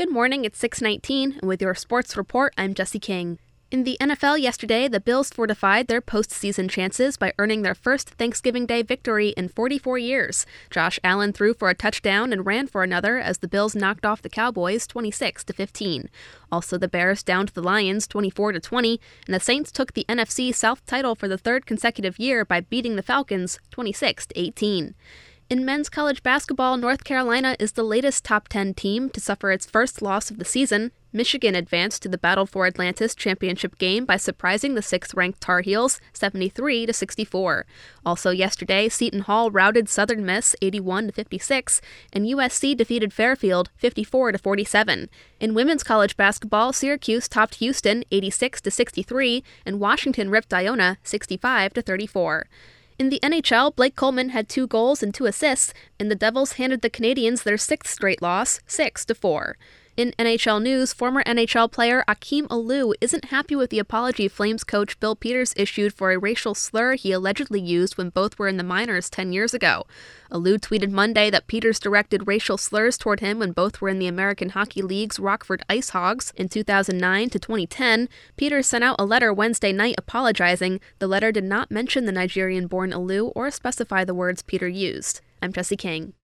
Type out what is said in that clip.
Good morning, it's 6:19, and with your sports report, I'm Jesse King. In the NFL yesterday, the Bills fortified their postseason chances by earning their first Thanksgiving Day victory in 44 years. Josh Allen threw for a touchdown and ran for another as the Bills knocked off the Cowboys 26-15. Also, the Bears downed the Lions 24-20, and the Saints took the NFC South title for the third consecutive year by beating the Falcons 26-18. In men's college basketball, North Carolina is the latest top 10 team to suffer its first loss of the season. Michigan advanced to the Battle for Atlantis championship game by surprising the 6th-ranked Tar Heels 73-64. Also yesterday, Seton Hall routed Southern Miss 81-56, and USC defeated Fairfield 54-47. In women's college basketball, Syracuse topped Houston 86-63, and Washington ripped Iona 65-34. In the NHL, Blake Coleman had 2 goals and 2 assists, and the Devils handed the Canadiens their 6th straight loss, 6-4. In NHL news, former NHL player Akim Aliu isn't happy with the apology Flames coach Bill Peters issued for a racial slur he allegedly used when both were in the minors 10 years ago. Aliu tweeted Monday that Peters directed racial slurs toward him when both were in the American Hockey League's Rockford Ice Hogs in 2009 to 2010. Peters sent out a letter Wednesday night apologizing. The letter did not mention the Nigerian-born Aliu or specify the words Peter used. I'm Jesse King.